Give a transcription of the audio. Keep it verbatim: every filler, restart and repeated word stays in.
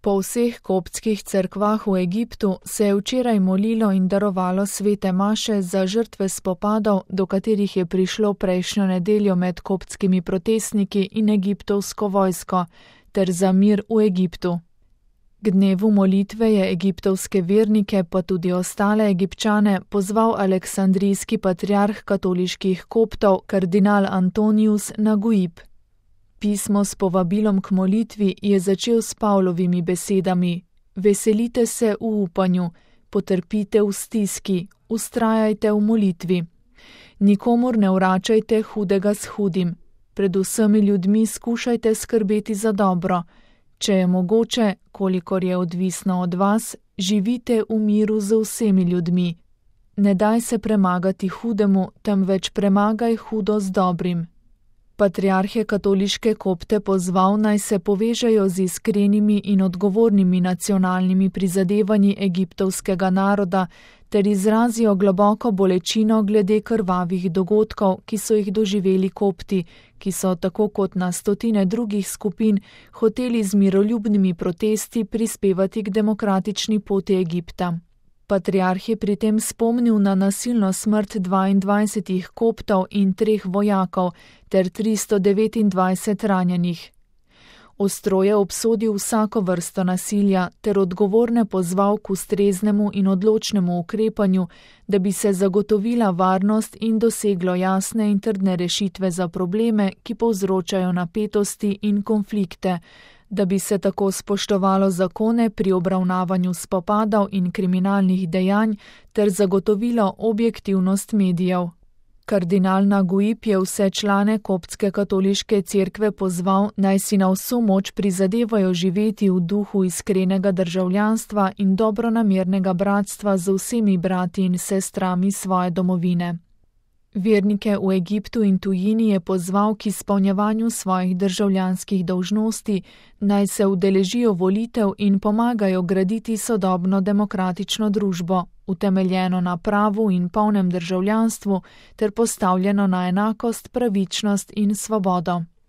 Po vseh koptskih cerkvah v Egiptu se je včeraj molilo in darovalo svete maše za žrtve spopadov, do katerih je prišlo prejšnjo nedeljo med koptskimi protestniki in egiptovsko vojsko, ter za mir v Egiptu. K dnevu molitve je egiptovske vernike, pa tudi ostale Egipčane, pozval aleksandrijski patriarh katoliških koptov kardinal Antonius Naguib. Pismo s povabilom k molitvi je začel s Pavlovimi besedami: Veselite se v upanju, potrpite v stiski, vztrajajte v molitvi. Nikomur ne vračajte hudega s hudim. Pred vsemi ljudmi skušajte skrbeti za dobro. Če je mogoče, kolikor je odvisno od vas, živite v miru z vsemi ljudmi. Ne daj se premagati hudemu, temveč premagaj hudo z dobrim. Patriarh je katoliške kopte pozval, naj se povežejo z iskrenimi in odgovornimi nacionalnimi prizadevanji egiptovskega naroda ter izrazijo globoko bolečino glede krvavih dogodkov, ki so jih doživeli kopti, ki so, tako kot na stotine drugih skupin, hoteli z miroljubnimi protesti prispevati k demokratični poti Egipta. Patriarh je pri tem spomnil na nasilno smrt dvaindvajsetih koptov in treh vojakov ter tristo devetindvajset ranjenih. Ostro je obsodil vsako vrsto nasilja ter odgovorne pozval k ustreznemu in odločnemu ukrepanju, da bi se zagotovila varnost in doseglo jasne in trdne rešitve za probleme, ki povzročajo napetosti in konflikte, da bi se tako spoštovalo zakone pri obravnavanju spopadov in kriminalnih dejanj ter zagotovilo objektivnost medijev. Kardinal Naguib je vse člane koptske katoliške cerkve pozval, naj si na vso moč prizadevajo živeti v duhu iskrenega državljanstva in dobronamernega bratstva z vsemi brati in sestrami svoje domovine. Vernike v Egiptu in tujini je pozval k izpolnjevanju svojih državljanskih dolžnosti, naj se udeležijo volitev in pomagajo graditi sodobno demokratično družbo, utemeljeno na pravu in polnem državljanstvu ter postavljeno na enakost, pravičnost in svobodo.